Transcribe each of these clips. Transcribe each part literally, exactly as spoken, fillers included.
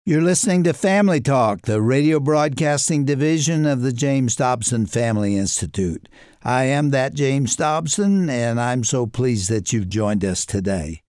You're listening to Family Talk, the radio broadcasting division of the James Dobson Family Institute. I am that James Dobson, and I'm so pleased that you've joined us today.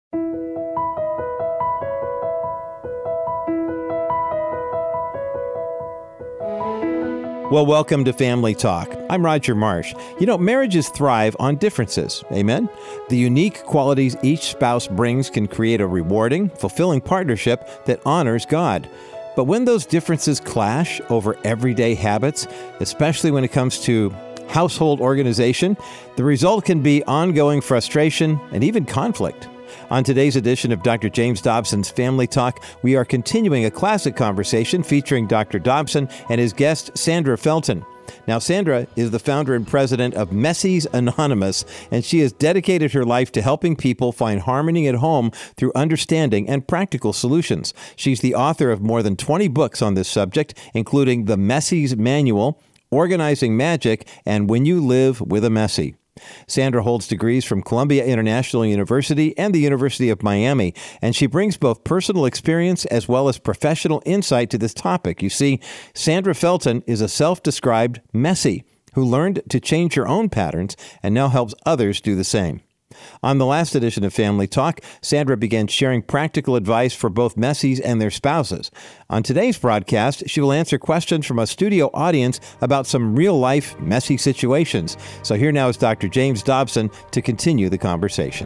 Well, welcome to Family Talk. I'm Roger Marsh. You know, marriages thrive on differences. Amen? The unique qualities each spouse brings can create a rewarding, fulfilling partnership that honors God. But when those differences clash over everyday habits, especially when it comes to household organization, the result can be ongoing frustration and even conflict. On today's edition of Doctor James Dobson's Family Talk, we are continuing a classic conversation featuring Doctor Dobson and his guest, Sandra Felton. Now, Sandra is the founder and president of Messy's Anonymous, and she has dedicated her life to helping people find harmony at home through understanding and practical solutions. She's the author of more than twenty books on this subject, including The Messy's Manual, Organizing Magic, and When You Live with a Messy. Sandra holds degrees from Columbia International University and the University of Miami, and she brings both personal experience as well as professional insight to this topic. You see, Sandra Felton is a self-described messy who learned to change her own patterns and now helps others do the same. On the last edition of Family Talk, Sandra began sharing practical advice for both Messies and their spouses. On today's broadcast, she will answer questions from a studio audience about some real-life messy situations. So here now is Doctor James Dobson to continue the conversation.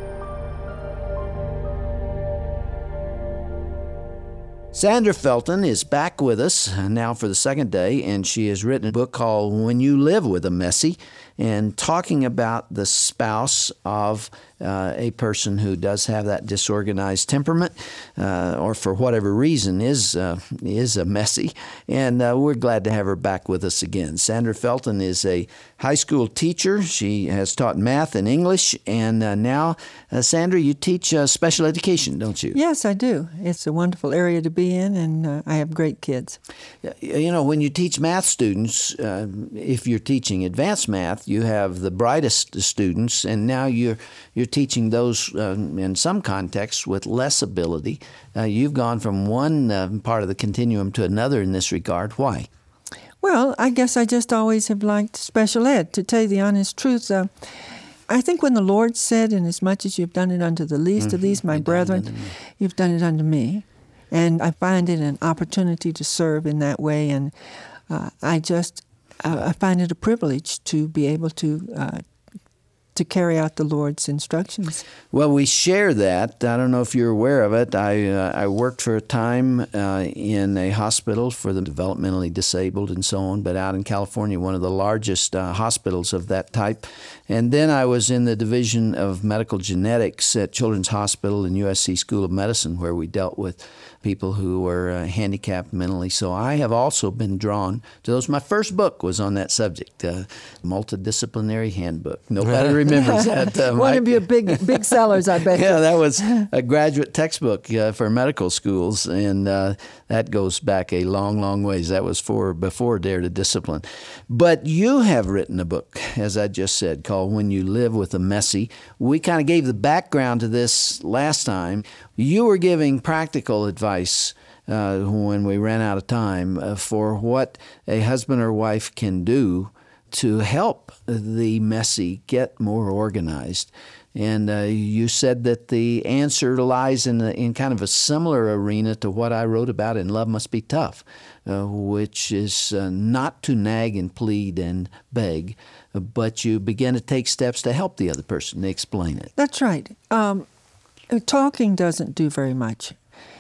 Sandra Felton is back with us now for the second day, and she has written a book called When You Live with a Messy, and talking about the spouse of uh, a person who does have that disorganized temperament, uh, or for whatever reason is uh, is a messy. And uh, we're glad to have her back with us again. Sandra Felton is a high school teacher. She has taught math and English, and uh, now, uh, Sandra, you teach uh, special education, don't you? Yes, I do. It's a wonderful area to be in, and uh, I have great kids. You know, when you teach math students, uh, if you're teaching advanced math, you have the brightest students, and now you're you're teaching those uh, in some contexts with less ability. Uh, you've gone from one uh, part of the continuum to another in this regard. Why? Well, I guess I just always have liked special ed. To tell you the honest truth, uh, I think when the Lord said, "Inasmuch as you've done it unto the least mm-hmm. of these, my you've brethren, you've done it unto me," and I find it an opportunity to serve in that way, and uh, I just I find it a privilege to be able to uh, to carry out the Lord's instructions. Well, we share that. I don't know if you're aware of it. I uh, I worked for a time uh, in a hospital for the developmentally disabled and so on, but out in California, one of the largest uh, hospitals of that type. And then I was in the Division of Medical Genetics at Children's Hospital and U S C School of Medicine, where we dealt with people who were uh, handicapped mentally. So I have also been drawn to those. My first book was on that subject, uh, Multidisciplinary Handbook. Nobody remembers that. Uh, One of your big big sellers, I bet. Yeah, that was a graduate textbook uh, for medical schools, and uh, that goes back a long, long ways. That was for before Dare to Discipline. But you have written a book, as I just said, called When You Live with a Messy. We kind of gave the background to this last time. You were giving practical advice uh, when we ran out of time uh, for what a husband or wife can do to help the messy get more organized. And uh, you said that the answer lies in, a, in kind of a similar arena to what I wrote about in Love Must Be Tough, uh, which is uh, not to nag and plead and beg, but you begin to take steps to help the other person to explain it. That's right. Um, talking doesn't do very much.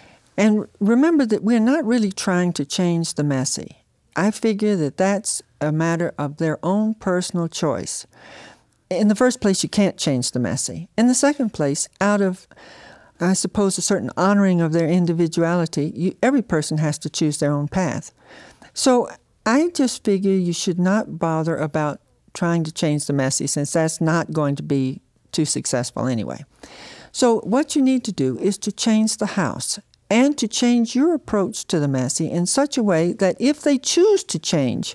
And remember that we're not really trying to change the messy. I figure that that's a matter of their own personal choice. In the first place, you can't change the messy. In the second place, out of, I suppose, a certain honoring of their individuality, you, every person has to choose their own path. So I just figure you should not bother about trying to change the messy, since that's not going to be too successful anyway. So what you need to do is to change the house and to change your approach to the messy in such a way that if they choose to change,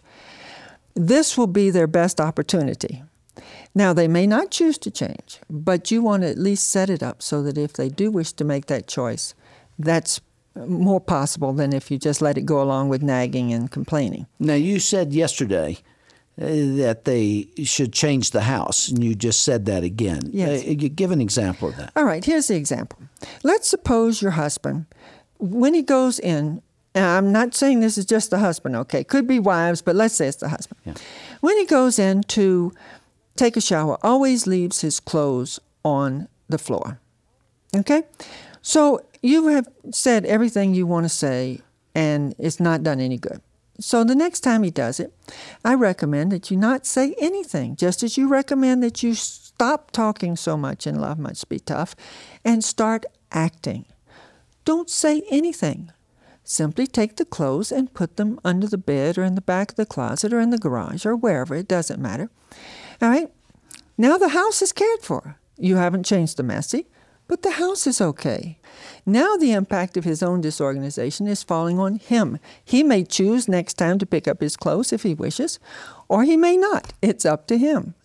this will be their best opportunity. Now, they may not choose to change, but you want to at least set it up so that if they do wish to make that choice, that's more possible than if you just let it go along with nagging and complaining. Now, you said yesterday uh, that they should change the house, and you just said that again. Yes. Uh, you give an example of that. All right, here's the example. Let's suppose your husband, when he goes in, and I'm not saying this is just the husband, okay? Could be wives, but let's say it's the husband. Yeah. When he goes in to take a shower, always leaves his clothes on the floor, okay? So you have said everything you want to say, and it's not done any good. So the next time he does it, I recommend that you not say anything, just as you recommend that you stop talking so much in Love Must Be Tough and start acting. Don't say anything. Simply take the clothes and put them under the bed or in the back of the closet or in the garage or wherever. It doesn't matter. All right? Now the house is cared for. You haven't changed the messy, but the house is okay. Now the impact of his own disorganization is falling on him. He may choose next time to pick up his clothes if he wishes, or he may not. It's up to him.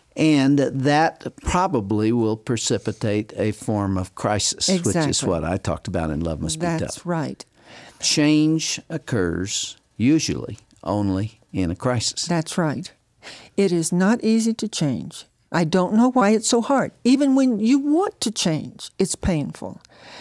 And that probably will precipitate a form of crisis, Exactly. which is what I talked about in Love Must Be Tough. That's right. Change occurs usually only in a crisis. That's right. It is not easy to change. I don't know why it's so hard. Even when you want to change, it's painful.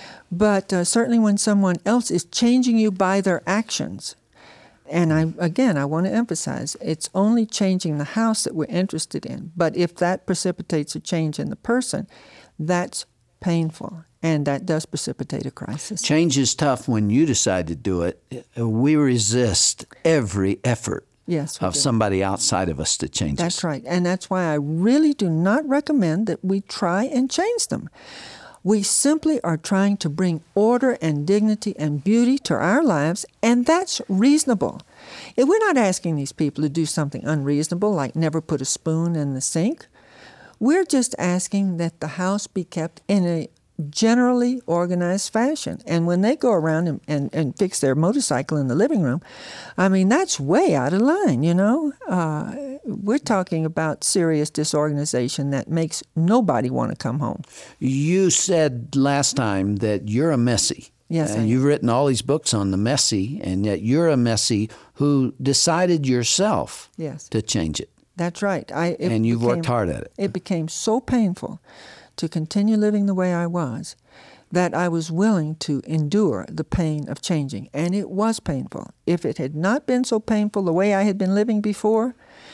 But uh, certainly when someone else is changing you by their actions, and I again, I want to emphasize, it's only changing the house that we're interested in. But if that precipitates a change in the person, that's painful, and that does precipitate a crisis. Change is tough when you decide to do it. We resist every effort Yes, we of do. somebody outside of us to change That's us. right. And that's why I really do not recommend that we try and change them. We simply are trying to bring order and dignity and beauty to our lives, and that's reasonable. If we're not asking these people to do something unreasonable, like never put a spoon in the sink. We're just asking that the house be kept in a generally organized fashion. And when they go around and, and, and fix their motorcycle in the living room, I mean, that's way out of line, you know. Uh, we're talking about serious disorganization that makes nobody want to come home. You said last time that you're a messy. Yes, and I am. you've written all these books on the messy, and yet you're a messy who decided yourself Yes. to change it. That's right. I, it And you've became- worked hard at it. It became so painful to continue living the way I was that I was willing to endure the pain of changing. And it was painful. If it had not been so painful the way I had been living before,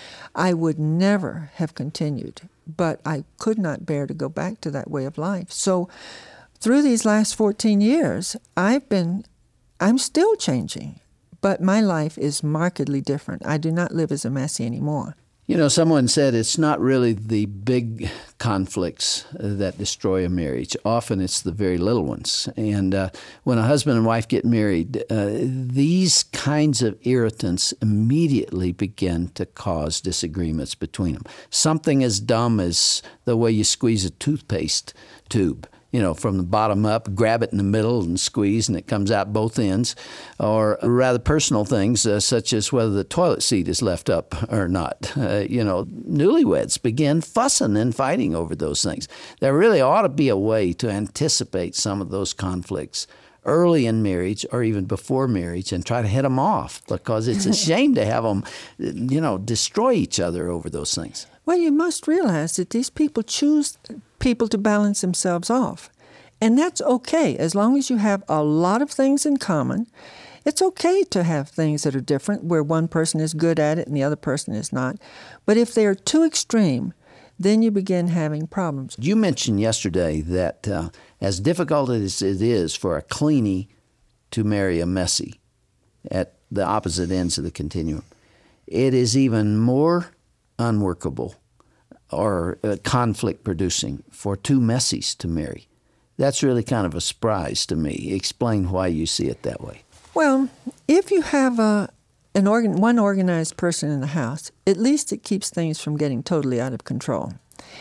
I would never have continued. But I could not bear to go back to that way of life. So through these last fourteen years, I've been, I'm still changing. But my life is markedly different. I do not live as a messy anymore. You know, someone said it's not really the big conflicts that destroy a marriage. Often it's the very little ones. And uh, when a husband and wife get married, uh, these kinds of irritants immediately begin to cause disagreements between them. Something as dumb as the way you squeeze a toothpaste tube. You know, from the bottom up, grab it in the middle and squeeze, and it comes out both ends. Or rather personal things, uh, such as whether the toilet seat is left up or not. Uh, you know, newlyweds begin fussing and fighting over those things. There really ought to be a way to anticipate some of those conflicts early in marriage or even before marriage and try to head them off, because it's a shame to have them, you know, destroy each other over those things. Well, you must realize that these people choose people to balance themselves off. And that's okay. As long as you have a lot of things in common, it's okay to have things that are different, where one person is good at it and the other person is not. But if they are too extreme, then you begin having problems. You mentioned yesterday that uh, as difficult as it is for a cleanie to marry a messy at the opposite ends of the continuum, it is even more unworkable or uh, conflict-producing for two messies to marry. That's really kind of a surprise to me. Explain why you see it that way. Well, if you have a, an organ, one organized person in the house, at least it keeps things from getting totally out of control.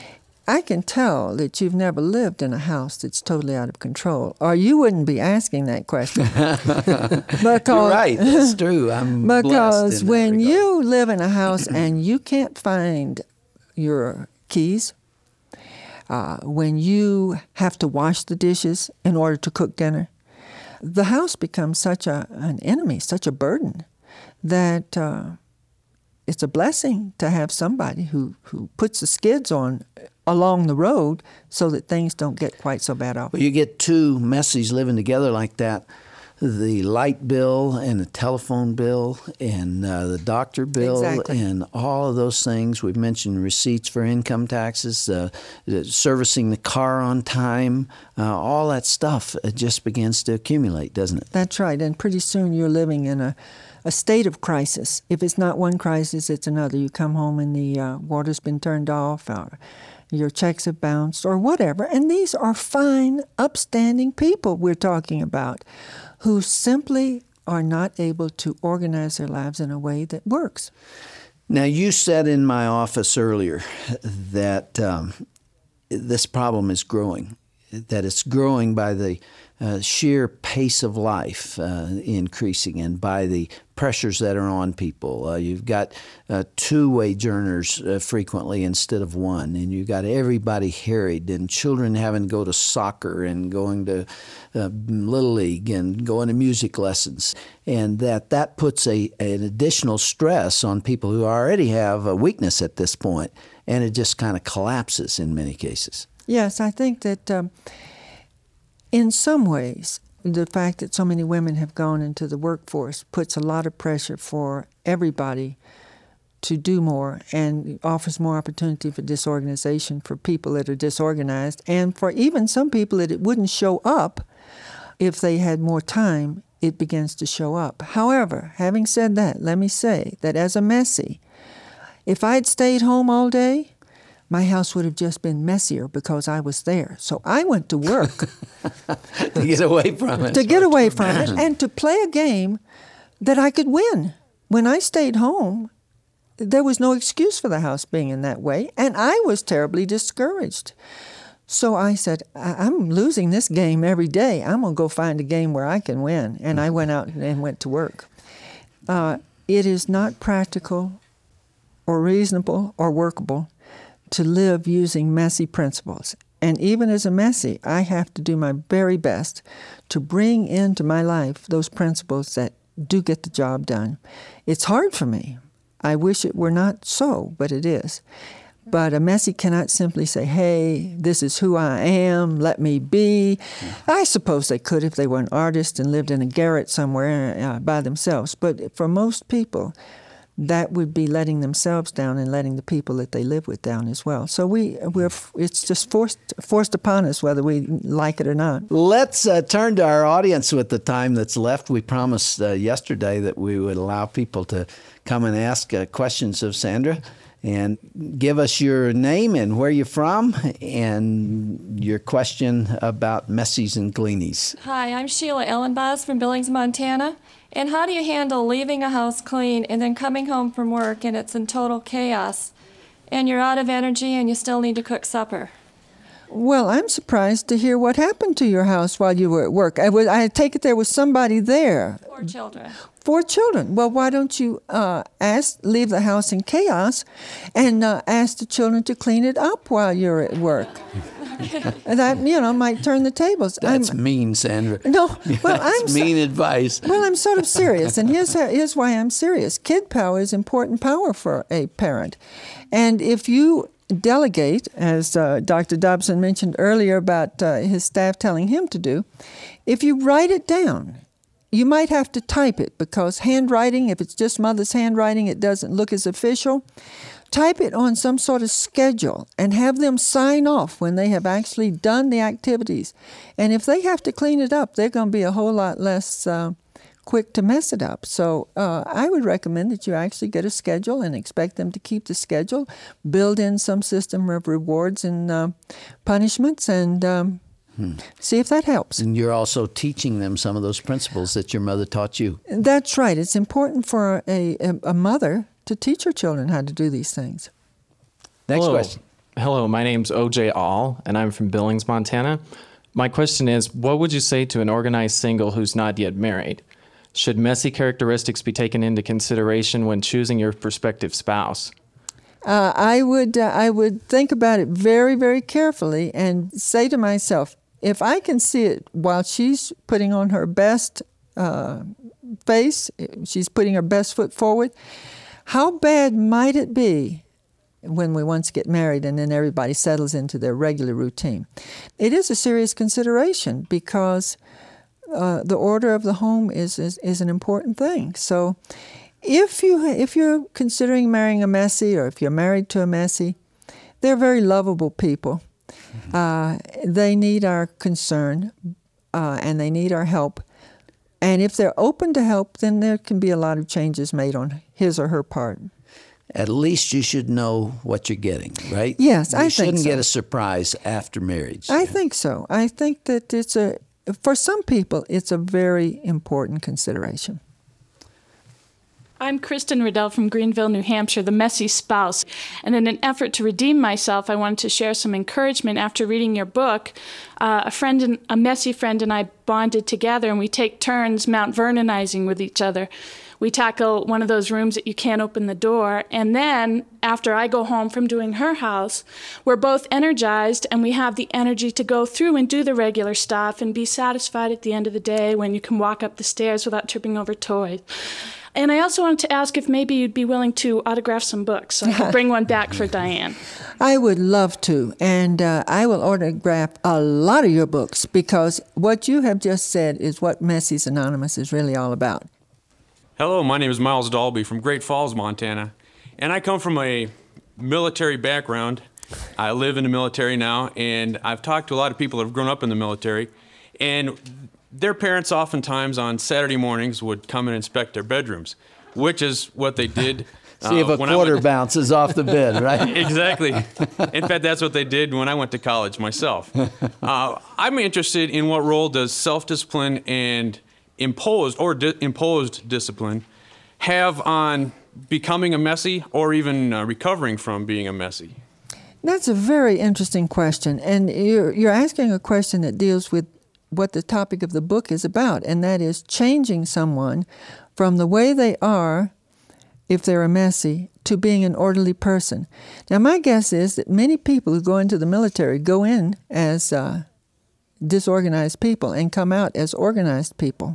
I can tell that you've never lived in a house that's totally out of control, or you wouldn't be asking that question. because, You're right. That's true. I'm blessed Because in that when regard. you live in a house and you can't find your keys, uh, when you have to wash the dishes in order to cook dinner, the house becomes such a, an enemy, such a burden, that uh, it's a blessing to have somebody who, who puts the skids on along the road so that things don't get quite so bad off. Well, you get two Messies living together like that, the light bill and the telephone bill and uh, the doctor bill Exactly. and all of those things. We've mentioned receipts for income taxes, uh, servicing the car on time, uh, all that stuff it just begins to accumulate, doesn't it? That's right, and pretty soon you're living in a, a state of crisis. If it's not one crisis, it's another. You come home and the uh, water's been turned off, or your checks have bounced, or whatever. And these are fine, upstanding people we're talking about, who simply are not able to organize their lives in a way that works. Now, you said in my office earlier that um, this problem is growing, that it's growing by the uh, sheer pace of life uh, increasing and by the pressures that are on people. Uh, you've got uh, two wage earners uh, frequently instead of one, and you've got everybody harried, and children having to go to soccer and going to uh, Little League and going to music lessons, and that that puts a an additional stress on people who already have a weakness at this point, and it just kind of collapses in many cases. Yes, I think that um, in some ways, the fact that so many women have gone into the workforce puts a lot of pressure for everybody to do more and offers more opportunity for disorganization for people that are disorganized, and for even some people that it wouldn't show up if they had more time, it begins to show up. However, having said that, let me say that as a Messie, if I'd stayed home all day, my house would have just been messier because I was there. So I went to work. To get away from it. To get away from it and to play a game that I could win. When I stayed home, there was no excuse for the house being in that way, and I was terribly discouraged. So I said, I- I'm losing this game every day. I'm going to go find a game where I can win. And I went out and went to work. Uh, it is not practical or reasonable or workable to live using Messie principles. And even as a Messie, I have to do my very best to bring into my life those principles that do get the job done. It's hard for me. I wish it were not so, but it is. But a Messie cannot simply say, hey, this is who I am, let me be. Yeah. I suppose they could if they were an artist and lived in a garret somewhere uh, by themselves. But for most people, that would be letting themselves down and letting the people that they live with down as well. So we, we're, it's just forced forced upon us whether we like it or not. Let's uh, turn to our audience with the time that's left. We promised uh, yesterday that we would allow people to come and ask uh, questions of Sandra. And give us your name and where you're from and your question about Messies and Gleanies. Hi, I'm Sheila Ellenbaz from Billings, Montana. And how do you handle leaving a house clean and then coming home from work and it's in total chaos and you're out of energy and you still need to cook supper? Well, I'm surprised to hear what happened to your house while you were at work. I, was, I take it there was somebody there. Four children. Four children. Well, why don't you uh, ask, leave the house in chaos and uh, ask the children to clean it up while you're at work? Okay. That, you know, might turn the tables. That's I'm, mean, Sandra. No, well, That's I'm mean so, advice. Well, I'm sort of serious, and here's how, here's why I'm serious. Kid power is important power for a parent, and if you delegate, as uh, Doctor Dobson mentioned earlier about uh, his staff telling him to do, if you write it down. You might have to type it because handwriting, if it's just mother's handwriting, it doesn't look as official. Type it on some sort of schedule and have them sign off when they have actually done the activities. And if they have to clean it up, they're going to be a whole lot less uh, quick to mess it up. So uh, I would recommend that you actually get a schedule and expect them to keep the schedule, build in some system of rewards and uh, punishments, and um, Hmm. see if that helps. And you're also teaching them some of those principles that your mother taught you. That's right. It's important for a, a, a mother to teach her children how to do these things. Next Hello. question. Hello, my name's O J All, and I'm from Billings, Montana. My question is, what would you say to an organized single who's not yet married? Should Messie characteristics be taken into consideration when choosing your prospective spouse? Uh, I would uh, I would think about it very, very carefully and say to myself, if I can see it while she's putting on her best uh, face, she's putting her best foot forward, how bad might it be when we once get married and then everybody settles into their regular routine? It is a serious consideration because uh, the order of the home is, is, is an important thing. So if, you, if you're considering marrying a messy, or if you're married to a messy, they're very lovable people. Mm-hmm. Uh, they need our concern uh, and they need our help. And if they're open to help, then there can be a lot of changes made on his or her part. At least you should know what you're getting, right? Yes, you I think so. You shouldn't get a surprise after marriage. I think so. I think that it's a, for some people, it's a very important consideration. I'm Kristen Riddell from Greenville, New Hampshire, the messy spouse. And in an effort to redeem myself, I wanted to share some encouragement after reading your book. Uh, a friend, and, a messy friend and I bonded together, and we take turns Mount Vernonizing with each other. We tackle one of those rooms that you can't open the door, and then after I go home from doing her house, we're both energized and we have the energy to go through and do the regular stuff and be satisfied at the end of the day when you can walk up the stairs without tripping over toys. And I also wanted to ask if maybe you'd be willing to autograph some books so I could bring one back for Diane. I would love to, and uh, I will autograph a lot of your books because what you have just said is what Messy's Anonymous is really all about. Hello, my name is Miles Dalby from Great Falls, Montana, and I come from a military background. I live in the military now, and I've talked to a lot of people that have grown up in the military, and their parents oftentimes on Saturday mornings would come and inspect their bedrooms, which is what they did. See if uh, a when quarter I went, bounces off the bed, right? Exactly. In fact, that's what they did when I went to college myself. Uh, I'm interested in what role does self-discipline and imposed or di- imposed discipline have on becoming a messy or even uh, recovering from being a messy? That's a very interesting question, and you're, you're asking a question that deals with what the topic of the book is about, and that is changing someone from the way they are, if they're a messy, to being an orderly person. Now, my guess is that many people who go into the military go in as uh, disorganized people and come out as organized people.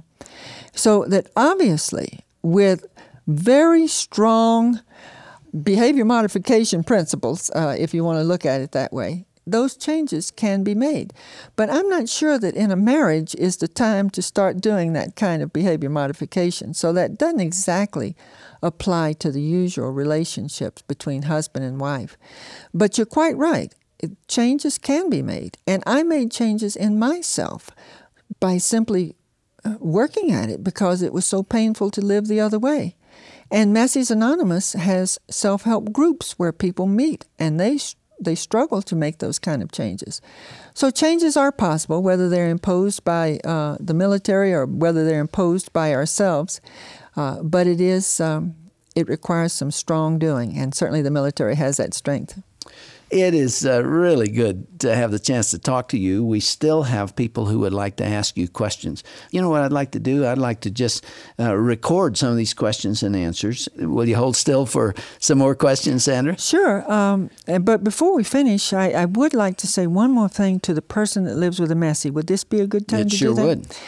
So that obviously, with very strong behavior modification principles, uh, if you want to look at it that way, those changes can be made. But I'm not sure that in a marriage is the time to start doing that kind of behavior modification. So that doesn't exactly apply to the usual relationships between husband and wife. But you're quite right. It, changes can be made. And I made changes in myself by simply working at it because it was so painful to live the other way. And Messy's Anonymous has self-help groups where people meet, and they they struggle to make those kind of changes. So changes are possible, whether they're imposed by uh, the military or whether they're imposed by ourselves. Uh, but it is um, it requires some strong doing, and certainly the military has that strength. It is uh, really good to have the chance to talk to you. We still have people who would like to ask you questions. You know what I'd like to do? I'd like to just uh, record some of these questions and answers. Will you hold still for some more questions, Sandra? Sure. Um, but before we finish, I, I would like to say one more thing to the person that lives with a messy. Would this be a good time it to sure do that? would.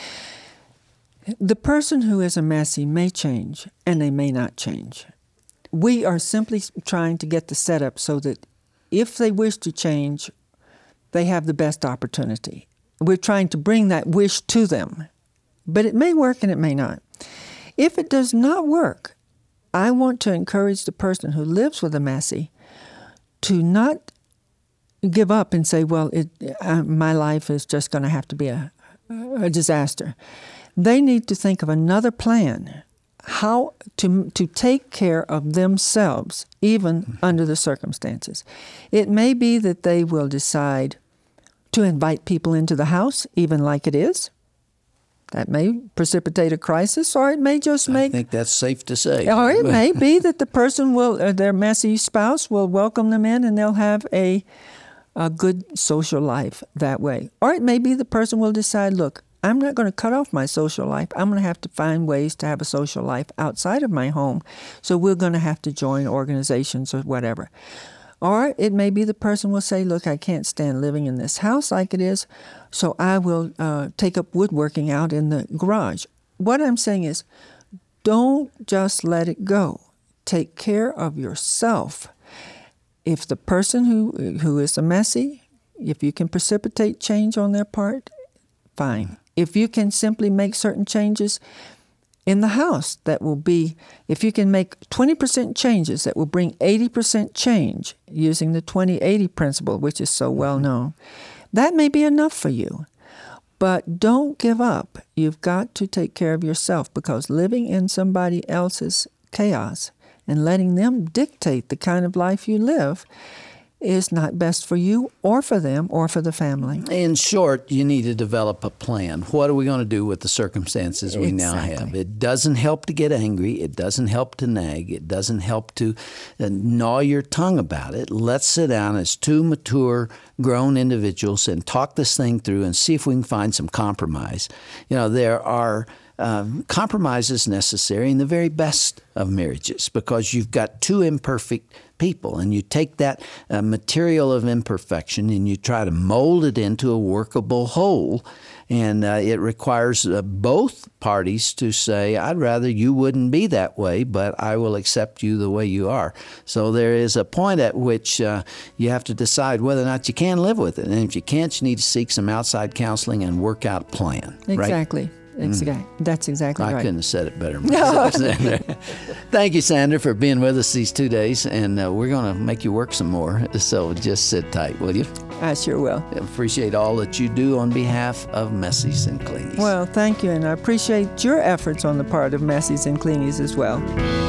The person who is a messy may change, and they may not change. We are simply trying to get the setup so that if they wish to change, they have the best opportunity. We're trying to bring that wish to them, but it may work and it may not. If it does not work, I want to encourage the person who lives with a messy to not give up and say, well, it, uh, my life is just going to have to be a, a disaster. They need to think of another plan, how to to take care of themselves, even under the circumstances. It may be that they will decide to invite people into the house, even like it is. That may precipitate a crisis, or it may just make... I think that's safe to say. Or it may be that the person will, uh, their messy spouse will welcome them in and they'll have a, a good social life that way. Or it may be the person will decide, look, I'm not going to cut off my social life. I'm going to have to find ways to have a social life outside of my home. So we're going to have to join organizations or whatever. Or it may be the person will say, look, I can't stand living in this house like it is, so I will uh, take up woodworking out in the garage. What I'm saying is, don't just let it go. Take care of yourself. If the person who who is a messy, if you can precipitate change on their part, fine. If you can simply make certain changes in the house that will be, if you can make twenty percent changes that will bring eighty percent change using the twenty eighty principle, which is so well known, that may be enough for you. But don't give up. You've got to take care of yourself, because living in somebody else's chaos and letting them dictate the kind of life you live is not best for you or for them or for the family. In short, you need to develop a plan. What are we going to do with the circumstances we Exactly. now have? It doesn't help to get angry. It doesn't help to nag. It doesn't help to uh, gnaw your tongue about it. Let's sit down as two mature, grown individuals and talk this thing through and see if we can find some compromise. You know, there are Um, compromises necessary in the very best of marriages, because you've got two imperfect people, and you take that uh, material of imperfection and you try to mold it into a workable whole. And uh, it requires uh, both parties to say, I'd rather you wouldn't be that way, but I will accept you the way you are. So there is a point at which uh, you have to decide whether or not you can live with it. And if you can't, you need to seek some outside counseling and work out a plan. Right? Exactly. Exactly. That's exactly I right. couldn't have said it better myself, Sandra. Thank you, Sandra, for being with us these two days, and uh, we're going to make you work some more, so just sit tight, will you? I sure will. Appreciate all that you do on behalf of Messies and Cleanies. Well, thank you, and I appreciate your efforts on the part of Messies and Cleanies as well.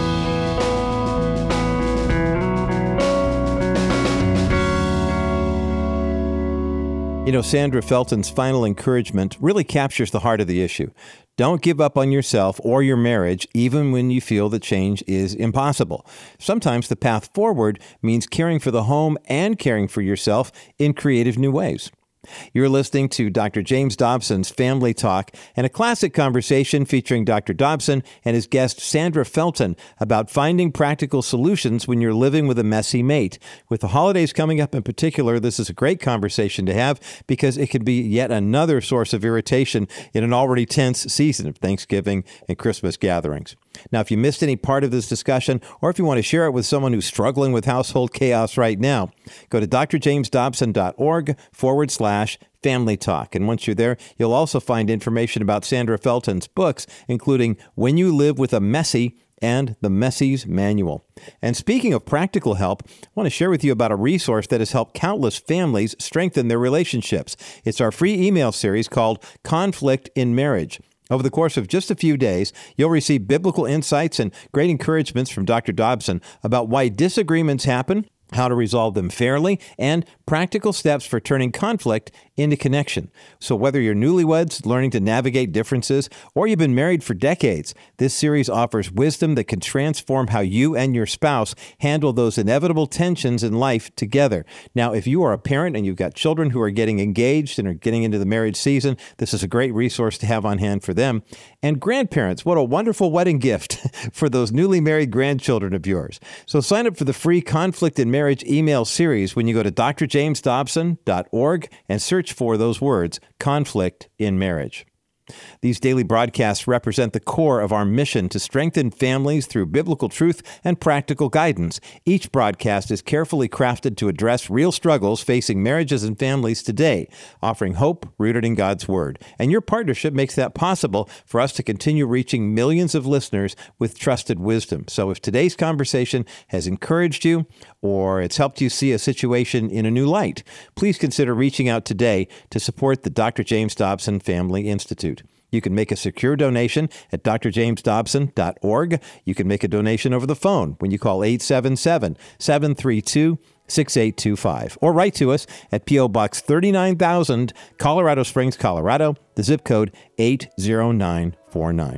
You know, Sandra Felton's final encouragement really captures the heart of the issue. Don't give up on yourself or your marriage, even when you feel that change is impossible. Sometimes the path forward means caring for the home and caring for yourself in creative new ways. You're listening to Doctor James Dobson's Family Talk, and a classic conversation featuring Doctor Dobson and his guest Sandra Felton about finding practical solutions when you're living with a messy mate. With the holidays coming up in particular, this is a great conversation to have, because it can be yet another source of irritation in an already tense season of Thanksgiving and Christmas gatherings. Now, if you missed any part of this discussion, or if you want to share it with someone who's struggling with household chaos right now, go to drjamesdobson.org forward slash family talk. And once you're there, you'll also find information about Sandra Felton's books, including When You Live with a Messy and The Messy's Manual. And speaking of practical help, I want to share with you about a resource that has helped countless families strengthen their relationships. It's our free email series called Conflict in Marriage. Over the course of just a few days, you'll receive biblical insights and great encouragements from Doctor Dobson about why disagreements happen, how to resolve them fairly, and practical steps for turning conflict into connection. So whether you're newlyweds learning to navigate differences, or you've been married for decades, this series offers wisdom that can transform how you and your spouse handle those inevitable tensions in life together. Now, if you are a parent and you've got children who are getting engaged and are getting into the marriage season, this is a great resource to have on hand for them. And grandparents, what a wonderful wedding gift for those newly married grandchildren of yours. So sign up for the free Conflict in Marriage email series when you go to d r james dobson dot org and search for those words, Conflict in Marriage. These daily broadcasts represent the core of our mission to strengthen families through biblical truth and practical guidance. Each broadcast is carefully crafted to address real struggles facing marriages and families today, offering hope rooted in God's Word. And your partnership makes that possible for us to continue reaching millions of listeners with trusted wisdom. So if today's conversation has encouraged you, or it's helped you see a situation in a new light, please consider reaching out today to support the Doctor James Dobson Family Institute. You can make a secure donation at d r james dobson dot org. You can make a donation over the phone when you call eight seven seven, seven three two, six eight two five. Or write to us at P O Box thirty-nine thousand, Colorado Springs, Colorado, the zip code eight zero nine four nine.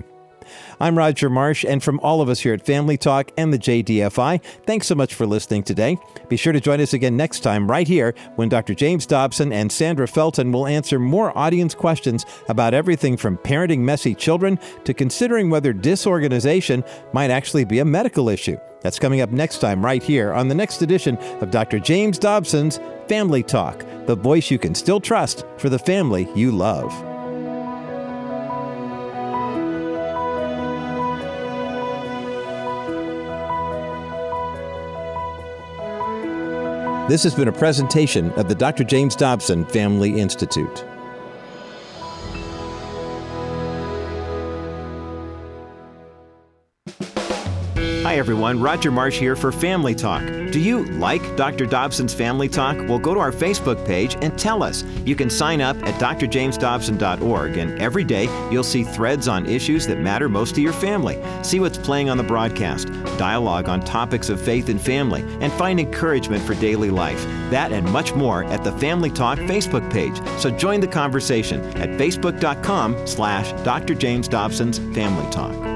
I'm Roger Marsh, and from all of us here at Family Talk and the J D F I, thanks so much for listening today. Be sure to join us again next time right here when Doctor James Dobson and Sandra Felton will answer more audience questions about everything from parenting messy children to considering whether disorganization might actually be a medical issue. That's coming up next time right here on the next edition of Doctor James Dobson's Family Talk, the voice you can still trust for the family you love. This has been a presentation of the Doctor James Dobson Family Institute. Hi everyone, Roger Marsh here for Family Talk. Do you like Doctor Dobson's Family Talk? Well, go to our Facebook page and tell us. You can sign up at d r james dobson dot org, and every day you'll see threads on issues that matter most to your family. See what's playing on the broadcast, dialogue on topics of faith and family, and find encouragement for daily life. That and much more at the Family Talk Facebook page. So join the conversation at facebook dot com slash Doctor James Dobson's Family Talk.